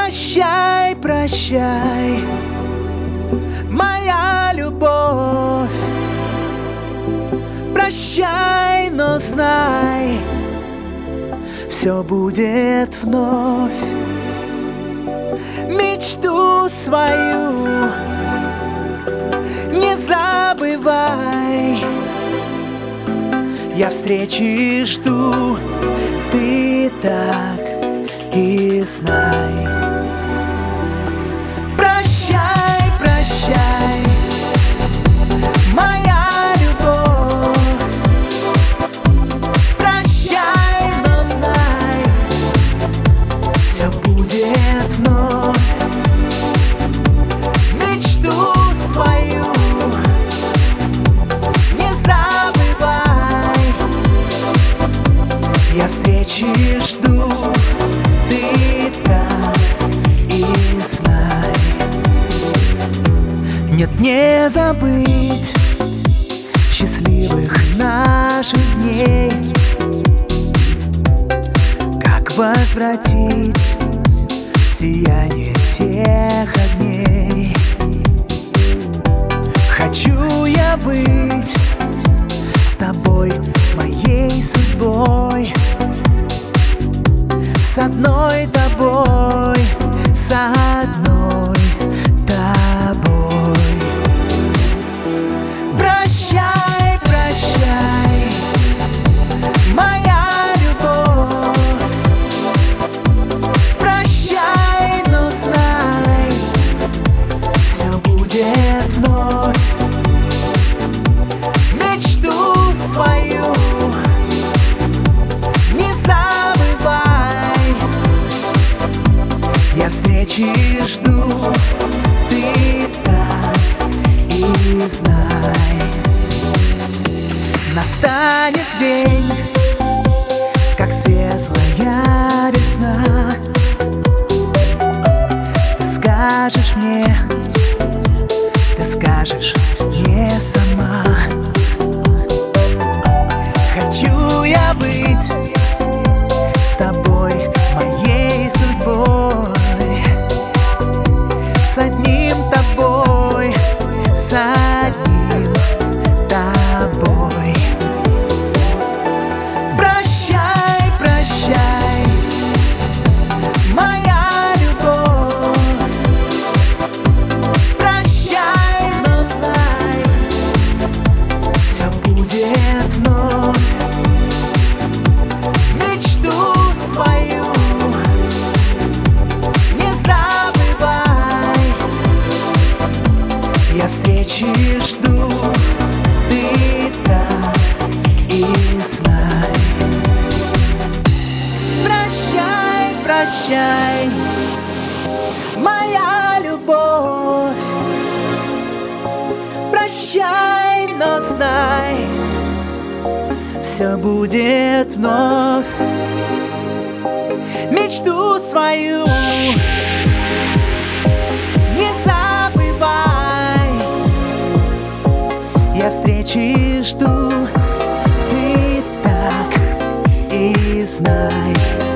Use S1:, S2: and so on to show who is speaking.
S1: Прощай, прощай, моя любовь. Прощай, но знай, все будет вновь. Мечту свою не забывай. Я встречи жду, ты так и знай. Прощай, прощай, моя любовь. Прощай, но знай, все будет вновь. Мечту свою не забывай. Я встречи жду, ты так и знай. Нет, не забыть счастливых наших дней. Как возвратить сияние тех огней? Хочу я быть с тобой, моей судьбой, с одной тобой, с одной тобой. Прощай, прощай, моя любовь. Прощай, но знай, все будет вновь. Мечту свою не забывай. Я встречи жду, ты так и знай. Настанет день, как светлая весна. Ты скажешь мне сама. Хочу я быть с тобой, моей судьбой, с одним тобой, с одним тобой. Прощай, прощай, моя любовь. Прощай, но знай, все будет вновь. Мечту свою не забывай. Я встречи жду, ты так и знай. Прощай, прощай, моя любовь. Прощай, но знай, все будет вновь. Мечту свою не забывай. Я встречи жду, ты так и знай.